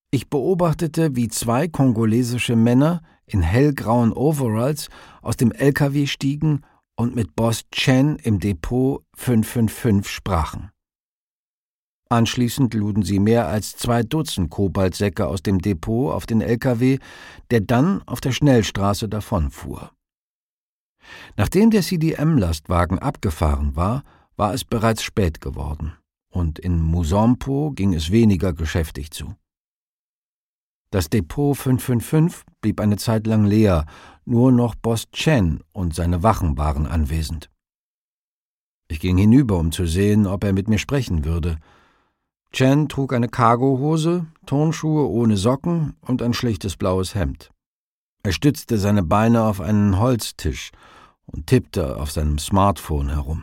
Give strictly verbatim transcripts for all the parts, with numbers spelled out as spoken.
Ich beobachtete, wie zwei kongolesische Männer in hellgrauen Overalls aus dem L K W stiegen und mit Boss Chen im Depot fünf fünf fünf sprachen. Anschließend luden sie mehr als zwei Dutzend Kobaltsäcke aus dem Depot auf den L K W, der dann auf der Schnellstraße davonfuhr. Nachdem der C D M-Lastwagen abgefahren war, war es bereits spät geworden, und in Musompo ging es weniger geschäftig zu. Das Depot fünf fünf fünf blieb eine Zeit lang leer, nur noch Boss Chen und seine Wachen waren anwesend. Ich ging hinüber, um zu sehen, ob er mit mir sprechen würde. Chen trug eine Cargohose, Turnschuhe ohne Socken und ein schlichtes blaues Hemd. Er stützte seine Beine auf einen Holztisch und tippte auf seinem Smartphone herum.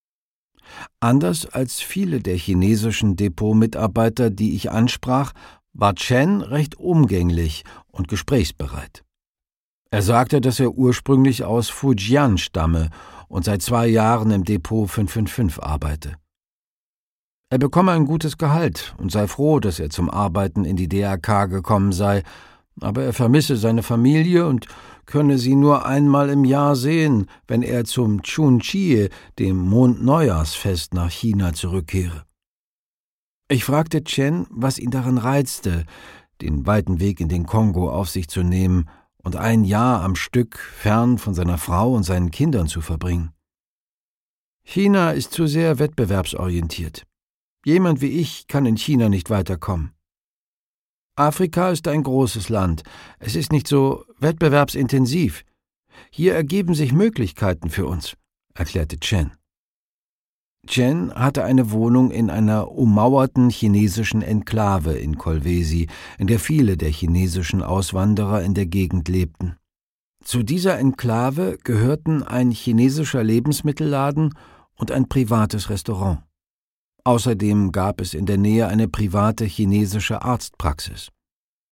Anders als viele der chinesischen Depot-Mitarbeiter, die ich ansprach, war Chen recht umgänglich und gesprächsbereit. Er sagte, dass er ursprünglich aus Fujian stamme und seit zwei Jahren im Depot fünf fünf fünf arbeite. Er bekomme ein gutes Gehalt und sei froh, dass er zum Arbeiten in die D R K gekommen sei, aber er vermisse seine Familie und könne sie nur einmal im Jahr sehen, wenn er zum Chunchie, dem Mondneujahrsfest, nach China zurückkehre. Ich fragte Chen, was ihn daran reizte, den weiten Weg in den Kongo auf sich zu nehmen und ein Jahr am Stück fern von seiner Frau und seinen Kindern zu verbringen. China ist zu sehr wettbewerbsorientiert. Jemand wie ich kann in China nicht weiterkommen. Afrika ist ein großes Land. Es ist nicht so wettbewerbsintensiv. Hier ergeben sich Möglichkeiten für uns, erklärte Chen. Chen hatte eine Wohnung in einer ummauerten chinesischen Enklave in Kolwezi, in der viele der chinesischen Auswanderer in der Gegend lebten. Zu dieser Enklave gehörten ein chinesischer Lebensmittelladen und ein privates Restaurant. Außerdem gab es in der Nähe eine private chinesische Arztpraxis.